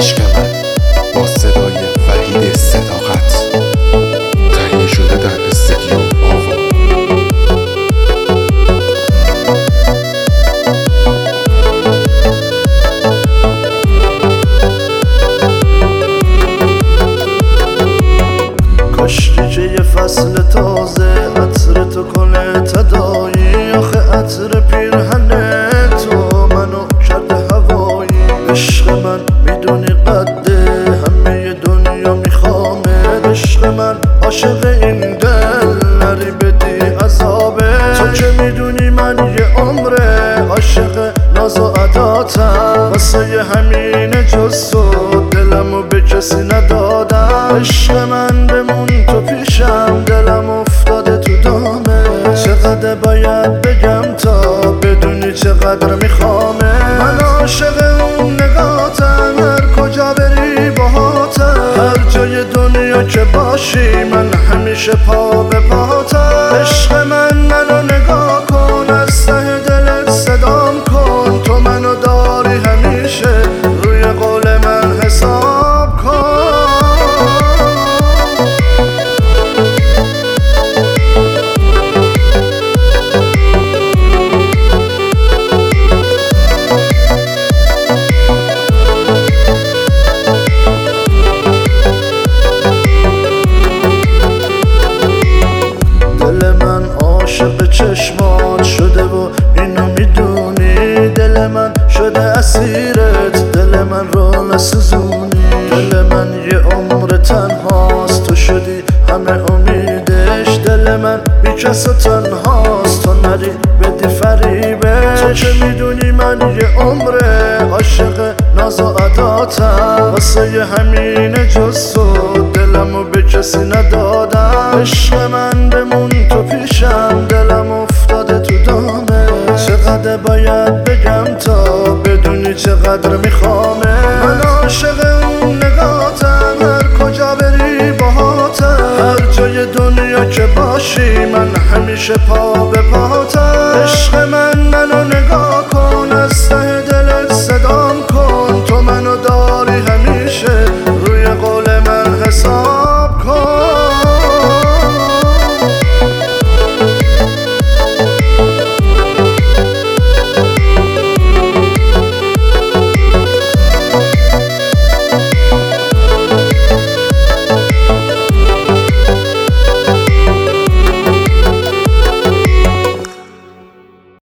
عشق من با صدای وحید صداقت تهیه شده در استودیو آوا. کاشکی که یه فصل تازه عطر تو کنه تدایی، آخه عطر پیرهن تو منو کرده هوایی. عشق من میدونی قده همه دنیا میخوامه، عشق من عاشق این دل نری بدی عذابه. تو که میدونی من یه عمره عاشق ناز و عداتم، واسه همین جز تو دلمو به کسی ندادم. عشق من بمون تو پیشم، دلم افتاده تو دامه. چقدر باید بگم تا بدونی چقدر میخوامه. من عاشق اون نگاتم، هر کجا بری باهاتم، هر جای دنیا که باشی من همیشه پا به پاتم. عشق منو نگاه کن، از ته دلت صدام کن، تو منو داری همیشه روی قول من حساب کن. دل من عاشق چشمات شده و اینو میدونی، دل من شده اسیرت، دل من رو نسوزونی. دل من یه عمر تنهاست، تو شدی همه امیدش، دل من بی کس و تنهاست، تو نری بدی فریبش. تو که میدونی من یه عمره عاشق ناز و عداتم، واسه همین جز تو دلمو به کسی ندادم. عشق من بمون تو پیشم، دلم افتاده تو دامه. چقدر باید بگم تا بدونی چقدر میخوامه. من عاشق اون نگاتم، هر کجا بری باهاتم، هر جای دنیا که باشی من همیشه پا به پاتم. عشق من